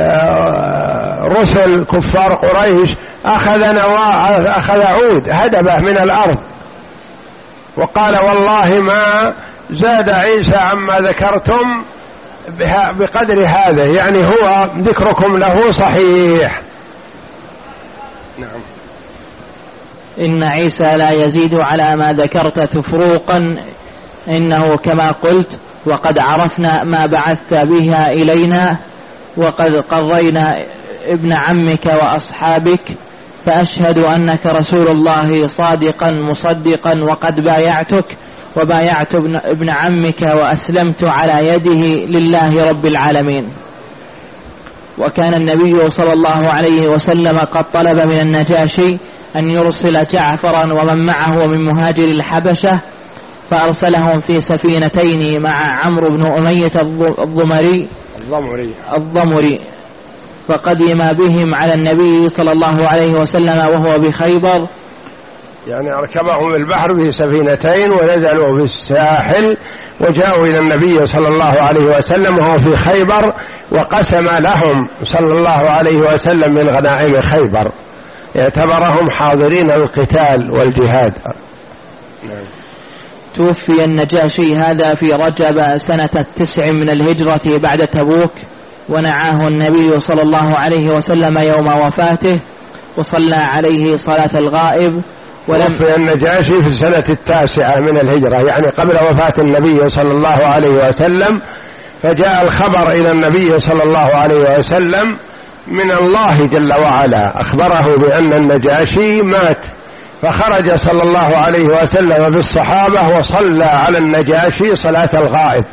رسل كفار قريش، أخذ نواة أخذ عود هدبه من الأرض، وقال والله ما زاد عيسى عما ذكرتم بقدر هذا، يعني هو ذكركم له صحيح. نعم. إن عيسى لا يزيد على ما ذكرت تفروقا، إنه كما قلت وقد عرفنا ما بعثت بها إلينا، وقد قضينا ابن عمك وأصحابك، فأشهد أنك رسول الله صادقا مصدقا، وقد بايعتك وبايعت ابن عمك وأسلمت على يده لله رب العالمين. وكان النبي صلى الله عليه وسلم قد طلب من النجاشي أن يرسل جعفرا ومن معه من مهاجر الحبشة، فأرسلهم في سفينتين مع عمرو بن أمية الضمري الضمري الضمري فقدم بهم على النبي صلى الله عليه وسلم وهو بخيبر، يعني أركبهم البحر في سفينتين ونزلوا في الساحل وجاءوا إلى النبي صلى الله عليه وسلم وهو في خيبر، وقسم لهم صلى الله عليه وسلم من غنائم خيبر، اعتبرهم حاضرين القتال والجهاد. نعم. توفي النجاشي هذا في رجب سنة التسع من الهجرة بعد تبوك، ونعاه النبي صلى الله عليه وسلم يوم وفاته وصلى عليه صلاة الغائب. توفي النجاشي في السنة التاسعة من الهجرة، يعني قبل وفاة النبي صلى الله عليه وسلم فجاء الخبر إلى النبي صلى الله عليه وسلم من الله جل وعلا، أخبره بأن النجاشي مات، فخرج صلى الله عليه وسلم بالصحابة وصلى على النجاشي صلاة الغائب.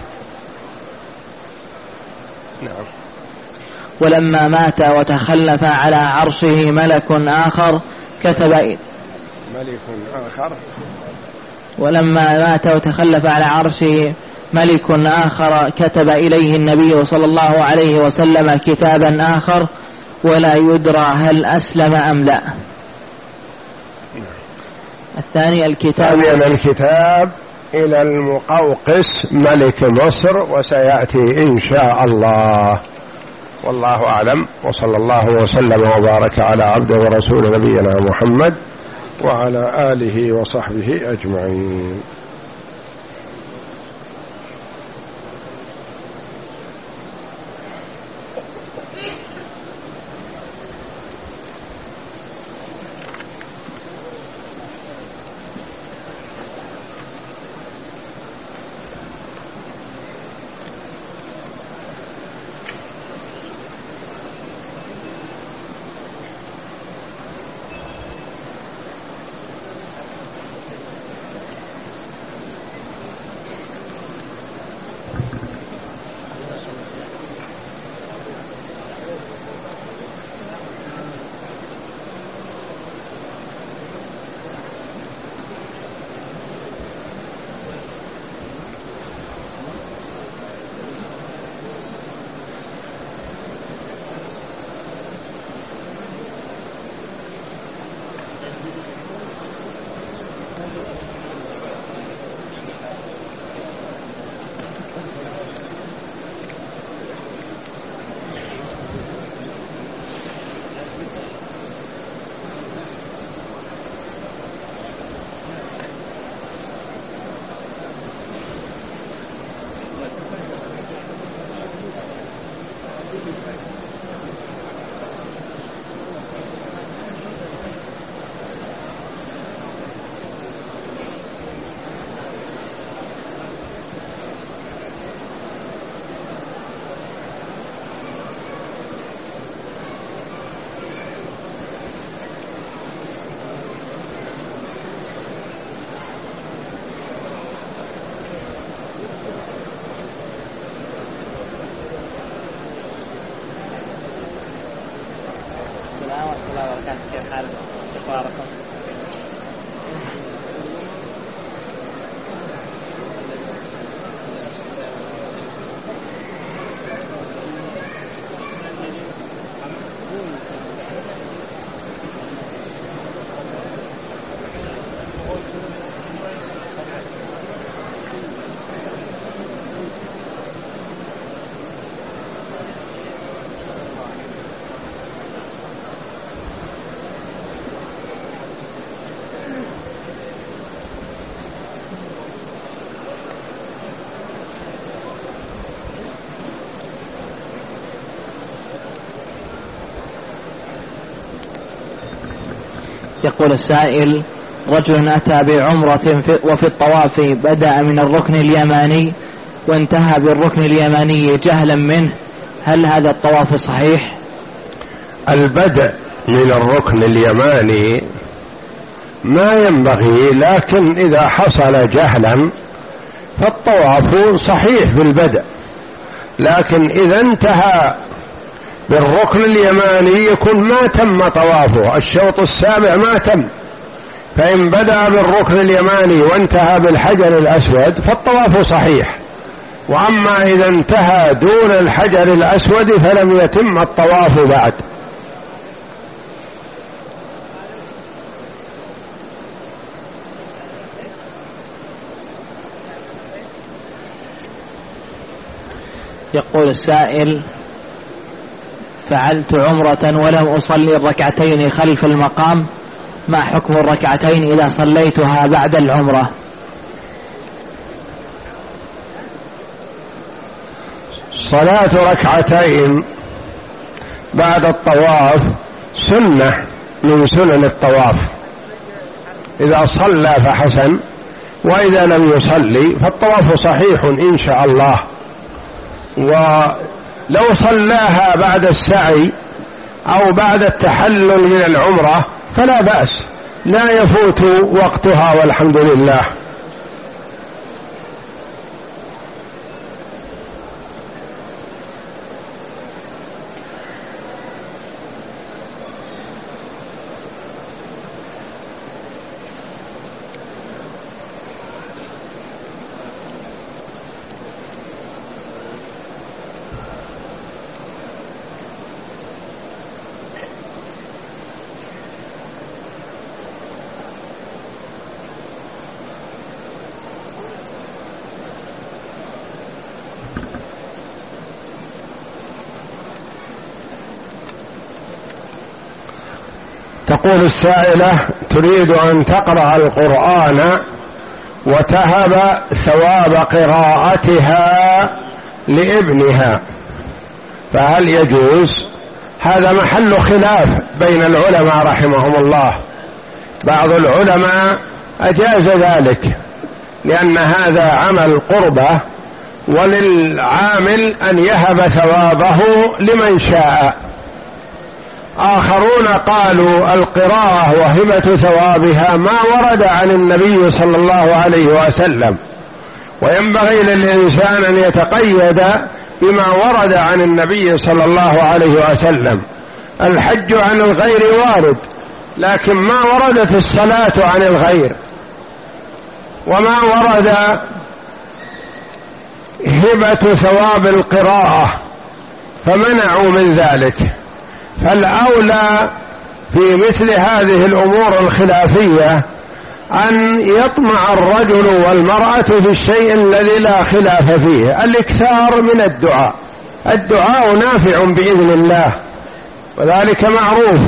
نعم. ولما مات وتخلف على عرشه ملك آخر كتب ملك آخر ولما مات وتخلف على عرشه ملك آخر كتب إليه النبي صلى الله عليه وسلم كتابا آخر ولا يدرى هل أسلم أم لا. الثاني الكتاب الكتاب إلى المقوقس ملك مصر، وسيأتي إن شاء الله. والله أعلم، وصلى الله وسلم وبارك على عبده ورسول نبينا محمد وعلى آله وصحبه أجمعين. كيف حالك؟ أخباركم؟ يقول السائل: رجل أتى بعمرة وفي الطواف بدأ من الركن اليماني وانتهى بالركن اليماني جهلا منه، هل هذا الطواف صحيح؟ البدء من الركن اليماني ما ينبغي، لكن إذا حصل جهلا فالطواف صحيح بالبدء، لكن إذا انتهى بالركن اليماني يكون ما تم طوافه، الشوط السابع ما تم، فإن بدأ بالركن اليماني وانتهى بالحجر الأسود فالطواف صحيح، وأما إذا انتهى دون الحجر الأسود فلم يتم الطواف بعد. يقول السائل: فعلت عمرة ولم أصلي الركعتين خلف المقام، ما حكم الركعتين إذا صليتها بعد العمرة؟ صلاة ركعتين بعد الطواف سنة من سنن الطواف، إذا صلى فحسن، وإذا لم يصلي فالطواف صحيح إن شاء الله. ولو صلاها بعد السعي أو بعد التحلل من العمرة فلا بأس، لا يفوت وقتها والحمد لله. تقول السائلة تريد أن تقرأ القرآن وتهب ثواب قراءتها لابنها، فهل يجوز؟ هذا محل خلاف بين العلماء رحمهم الله. بعض العلماء أجاز ذلك لأن هذا عمل قربة، وللعامل أن يهب ثوابه لمن شاء. آخرون قالوا القراءة وهبة ثوابها ما ورد عن النبي صلى الله عليه وسلم، وينبغي للإنسان أن يتقيد بما ورد عن النبي صلى الله عليه وسلم. الحج عن الغير وارد، لكن ما وردت الصلاة عن الغير، وما ورد هبة ثواب القراءة، فمنعوا من ذلك. فالأولى في مثل هذه الأمور الخلافية أن يطمع الرجل والمرأة في الشيء الذي لا خلاف فيه، الإكثار من الدعاء. الدعاء نافع بإذن الله وذلك معروف،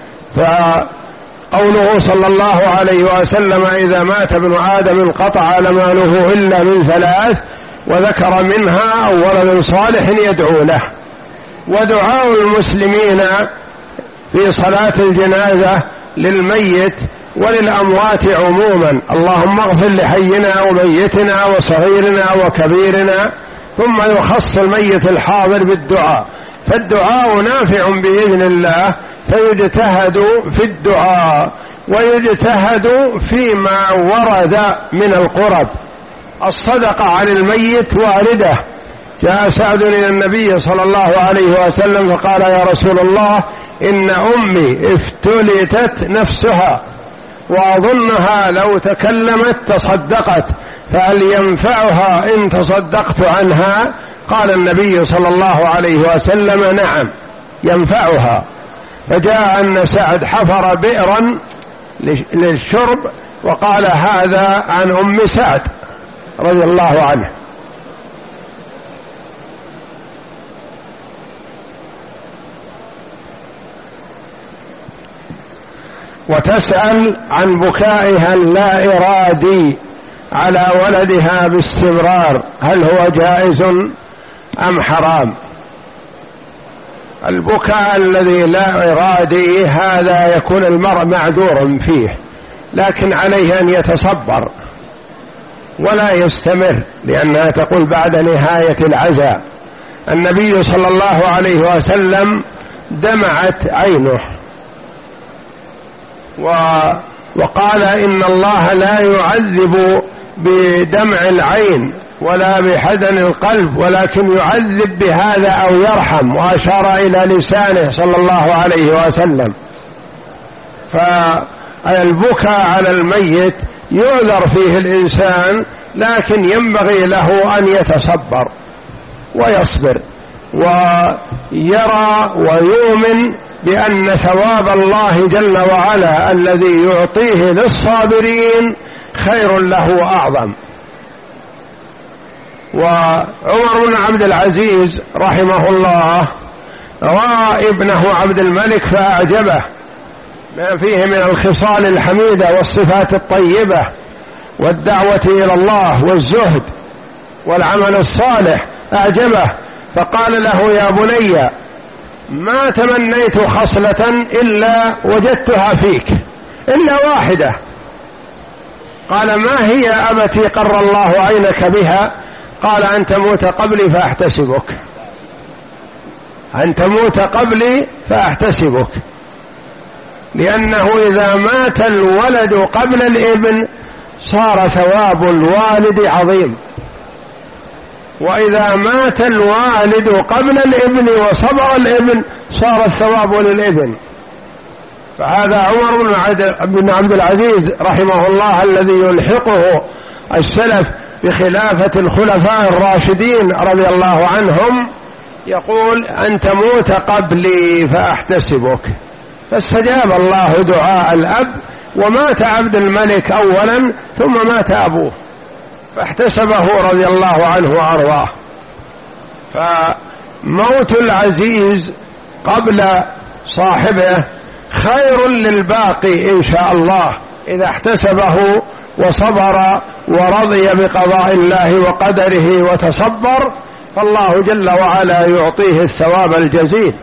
فقوله صلى الله عليه وسلم إذا مات ابن آدم انقطع ماله إلا من ثلاث، وذكر منها أو ولد صالح يدعو له. ودعاء المسلمين في صلاة الجنازة للميت وللأموات عموما، اللهم اغفر لحينا وميتنا وصغيرنا وكبيرنا، ثم يخص الميت الحاضر بالدعاء. فالدعاء نافع بإذن الله، فيجتهد في الدعاء ويجتهد فيما ورد من القرب. الصدقة عن الميت واردة، جاء سعد إلى النبي صلى الله عليه وسلم فقال يا رسول الله إن أمي افتلتت نفسها وأظنها لو تكلمت تصدقت، فهل ينفعها إن تصدقت عنها؟ قال النبي صلى الله عليه وسلم نعم ينفعها. فجاء أن سعد حفر بئرا للشرب وقال هذا عن أم سعد رضي الله عنه. وتسأل عن بكائها اللا إرادي على ولدها باستمرار، هل هو جائز أم حرام؟ البكاء الذي لا إرادي هذا يكون المرء معذور فيه، لكن عليه أن يتصبر ولا يستمر، لأنها تقول بعد نهاية العزاء. النبي صلى الله عليه وسلم دمعت عينه وقال إن الله لا يعذب بدمع العين ولا بحزن القلب، ولكن يعذب بهذا أو يرحم، وأشار إلى لسانه صلى الله عليه وسلم. فالبكاء على الميت يعذر فيه الإنسان، لكن ينبغي له أن يتصبر ويصبر ويرى ويؤمن بأن ثواب الله جل وعلا الذي يعطيه للصابرين خير له وأعظم. وعمر بن عبد العزيز رحمه الله رأى ابنه عبد الملك فأعجبه ما فيه من الخصال الحميدة والصفات الطيبة والدعوة إلى الله والزهد والعمل الصالح، أعجبه فقال له يا بني ما تمنيت خصلة إلا وجدتها فيك إلا واحدة. قال ما هي أبتي قر الله عينك بها؟ قال أن تموت قبلي فأحتسبك، أن تموت قبلي فأحتسبك، لأنه إذا مات الولد قبل الابن صار ثواب الوالد عظيم، وإذا مات الوالد قبل الابن وصبر الابن صار الثواب للابن. فهذا عمر بن عبد العزيز رحمه الله الذي يلحقه السلف بخلافة الخلفاء الراشدين رضي الله عنهم يقول أن تموت قبلي فأحتسبك، فاستجاب الله دعاء الأب، ومات عبد الملك أولا ثم مات أبوه فاحتسبه رضي الله عنه وأرضاه. فموت العزيز قبل صاحبه خير للباقي إن شاء الله إذا احتسبه وصبر ورضي بقضاء الله وقدره وتصبر، فالله جل وعلا يعطيه الثواب الجزيل.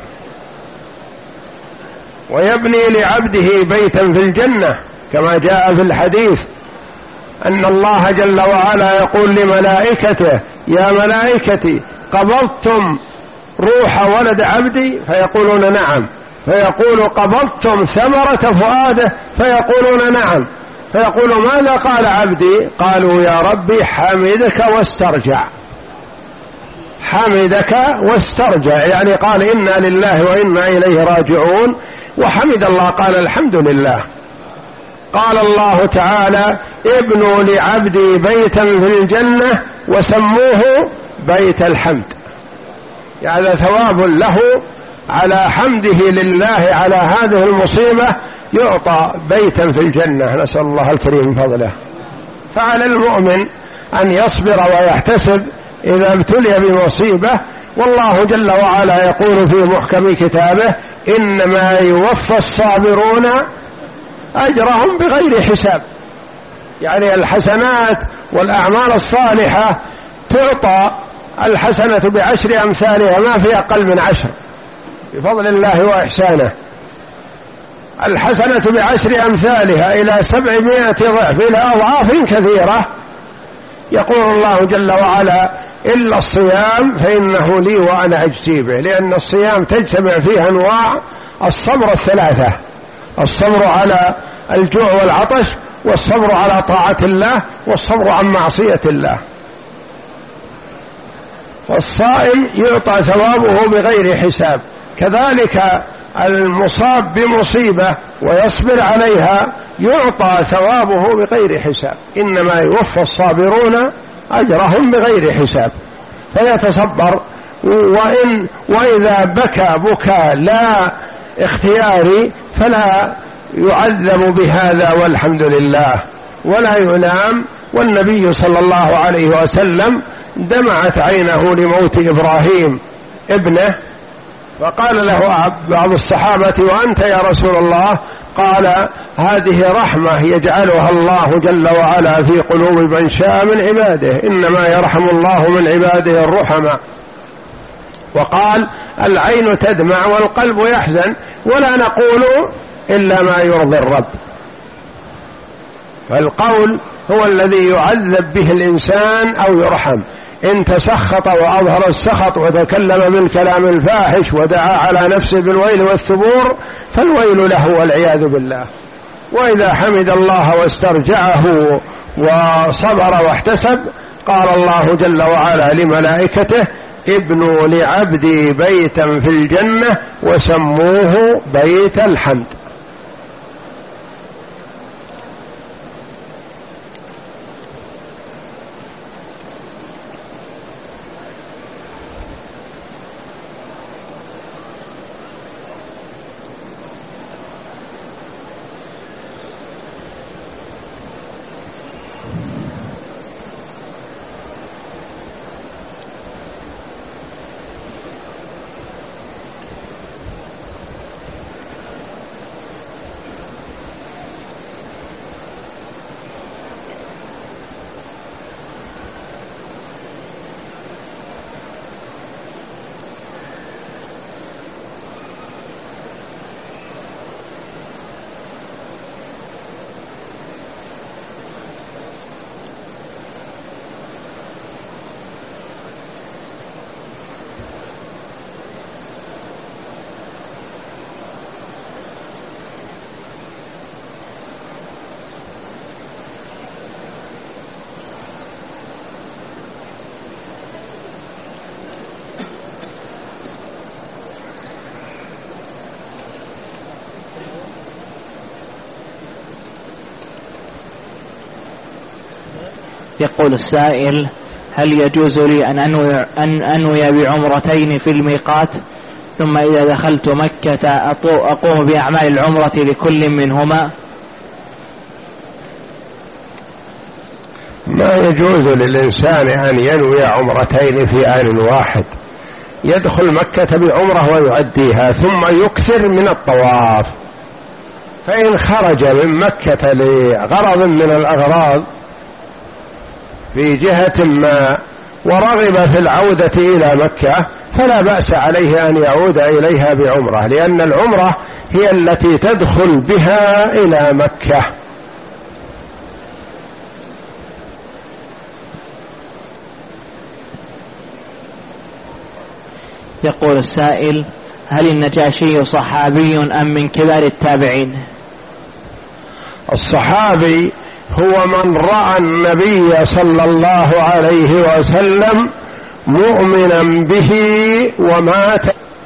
ويبني لعبده بيتا في الجنة كما جاء في الحديث أن الله جل وعلا يقول لملائكته يا ملائكتي قبضتم روح ولد عبدي؟ فيقولون نعم، فيقول قبضتم ثمرة فؤاده؟ فيقولون نعم، فيقول ماذا قال عبدي؟ قالوا يا ربي حمدك واسترجع، حمدك واسترجع، يعني قال إنا لله وإنا إليه راجعون، وحمد الله قال الحمد لله. قال الله تعالى ابنوا لعبدي بيتا في الجنة وسموه بيت الحمد، يعني ثواب له على حمده لله على هذه المصيبة يعطى بيتا في الجنة، نسأل الله الكريم فضله. فعلى المؤمن أن يصبر ويحتسب إذا ابتلي بمصيبة، والله جل وعلا يقول في محكم كتابه إنما يوفى الصابرون أجرهم بغير حساب، يعني الحسنات والأعمال الصالحة تعطى الحسنة بعشر أمثالها ما في أقل من عشر بفضل الله وإحسانه، الحسنة بعشر أمثالها إلى سبعمائة ضعف إلى أضعاف كثيرة. يقول الله جل وعلا إلا الصيام فإنه لي وأنا أجزي به، لأن الصيام تجتمع فيه أنواع الصبر الثلاثة: الصبر على الجوع والعطش، والصبر على طاعة الله، والصبر عن معصية الله. والصائم يعطى ثوابه بغير حساب، كذلك المصاب بمصيبة ويصبر عليها يعطى ثوابه بغير حساب، إنما يوفى الصابرون أجرهم بغير حساب. فيتصبر، وإن وإذا بكى بكى لا اختياري فلا يعذب بهذا والحمد لله ولا يلام. والنبي صلى الله عليه وسلم دمعت عينه لموت إبراهيم ابنه، فقال له بعض الصحابة وأنت يا رسول الله؟ قال هذه رحمة يجعلها الله جل وعلا في قلوب من شاء من عباده، إنما يرحم الله من عباده الرحمة. وقال العين تدمع والقلب يحزن ولا نقول إلا ما يرضي الرب. فالقول هو الذي يعذب به الإنسان أو يرحم. إن تسخط وأظهر السخط وتكلم بالكلام الفاحش ودعا على نفسه بالويل والثبور فالويل له والعياذ بالله. وإذا حمد الله واسترجعه وصبر واحتسب قال الله جل وعلا لملائكته ابنوا لعبدي بيتا في الجنة وسموه بيت الحمد. يقول السائل: هل يجوز لي أن أنوي, أن أنوي بعمرتين في الميقات ثم إذا دخلت مكة أقوم بأعمال العمرة لكل منهما؟ ما يجوز للإنسان أن ينوي عمرتين في آن واحد، يدخل مكة بعمرة ويؤديها ثم يكثر من الطواف، فإن خرج من مكة لغرض من الأغراض في جهة ما ورغب في العودة إلى مكة فلا بأس عليه أن يعود إليها بعمرة، لأن العمرة هي التي تدخل بها إلى مكة. يقول السائل: هل النجاشي صحابي أم من كبار التابعين؟ الصحابي هو من رأى النبي صلى الله عليه وسلم مؤمنا به ومات.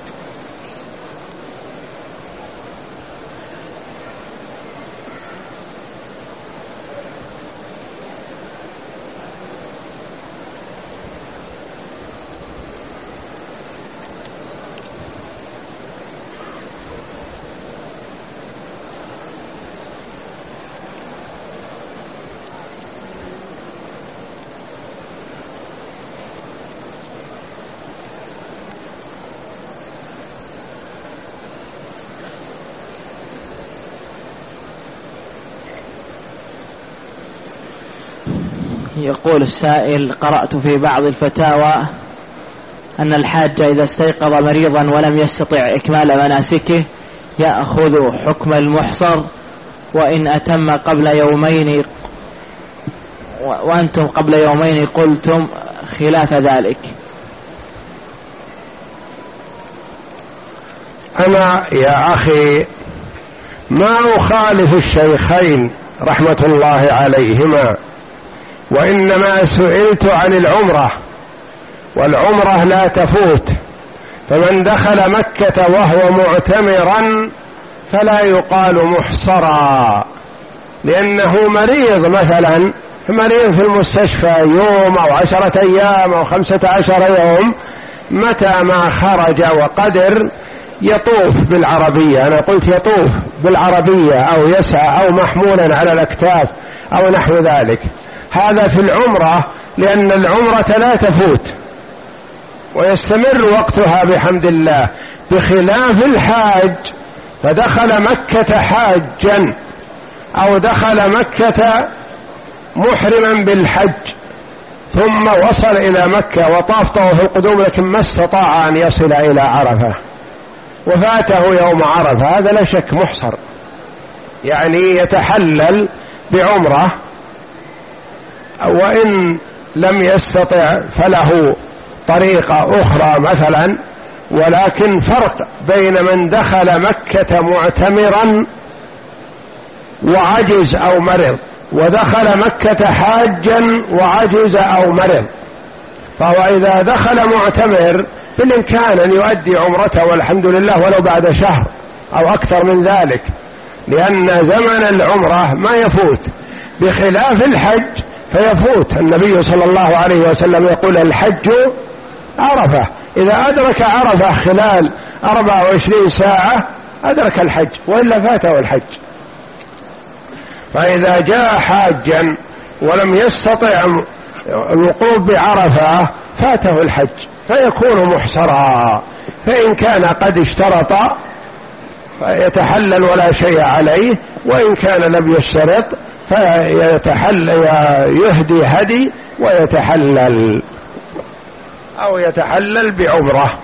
يقول السائل: قرأت في بعض الفتاوى أن الحاج إذا استيقظ مريضا ولم يستطع إكمال مناسكه يأخذ حكم المحصر، وإن أتم قبل يومين وأنتم قبل يومين قلتم خلاف ذلك. أنا يا أخي ما أخالف الشيخين رحمة الله عليهما، وإنما سئلت عن العمرة، والعمرة لا تفوت، فمن دخل مكة وهو معتمرا فلا يقال محصرا، لأنه مريض مثلا مريض في المستشفى يوم أو عشرة أيام أو خمسة عشر يوم، متى ما خرج وقدر يطوف بالعربية، أنا قلت يطوف بالعربية أو يسعى أو محمولا على الأكتاف أو نحو ذلك، هذا في العمرة، لأن العمرة لا تفوت ويستمر وقتها بحمد الله، بخلاف الحاج فدخل مكة حاجا أو دخل مكة محرما بالحج ثم وصل إلى مكة وطاف طواف القدوم لكن ما استطاع أن يصل إلى عرفة وفاته يوم عرفة، هذا لا شك محصر، يعني يتحلل بعمرة، وإن لم يستطع فله طريقة أخرى مثلا، ولكن فرق بين من دخل مكة معتمرا وعجز أو مرض ودخل مكة حاجا وعجز أو مرض. فهو إذا دخل معتمر بالإمكان أن يؤدي عمرته والحمد لله ولو بعد شهر أو أكثر من ذلك، لأن زمن العمرة ما يفوت، بخلاف الحج فيفوت. النبي صلى الله عليه وسلم يقول: الحج عرفة، إذا أدرك عرفة خلال أربع وعشرين ساعة أدرك الحج، وإلا فاته الحج. فإذا جاء حاجا ولم يستطع الوقوف بعرفة فاته الحج فيكون محصرا، فإن كان قد اشترط فيتحلل ولا شيء عليه، وإن كان لم يشترط فيتحلل يهدي هدي ويتحلل أو يتحلل بعمرة.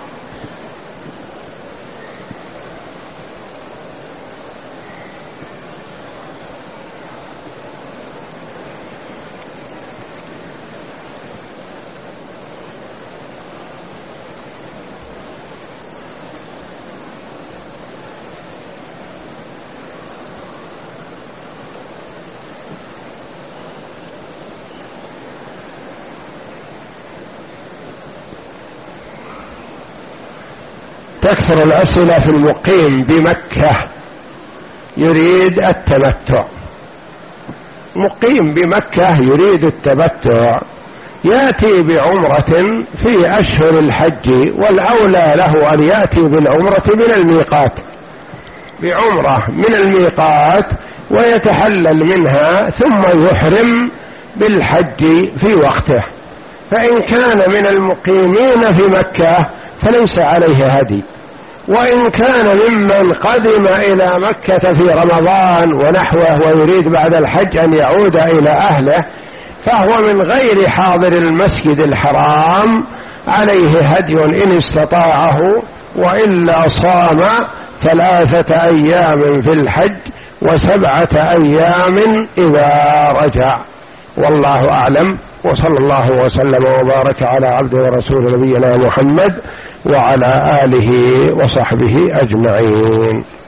تكثر الأسئلة في المقيم بمكة يريد التمتع. مقيم بمكة يريد التمتع يأتي بعمرة في أشهر الحج، والأولى له أن يأتي بالعمرة من الميقات، بعمرة من الميقات ويتحلل منها ثم يحرم بالحج في وقته. فإن كان من المقيمين في مكة فليس عليه هدي، وإن كان ممن قدم إلى مكة في رمضان ونحوه ويريد بعد الحج أن يعود إلى أهله فهو من غير حاضر المسجد الحرام، عليه هدي إن استطاعه، وإلا صام ثلاثة أيام في الحج وسبعة أيام إذا رجع. والله أعلم، وصلى الله وسلم وبارك على عبده ورسول نبينا محمد وعلى آله وصحبه أجمعين.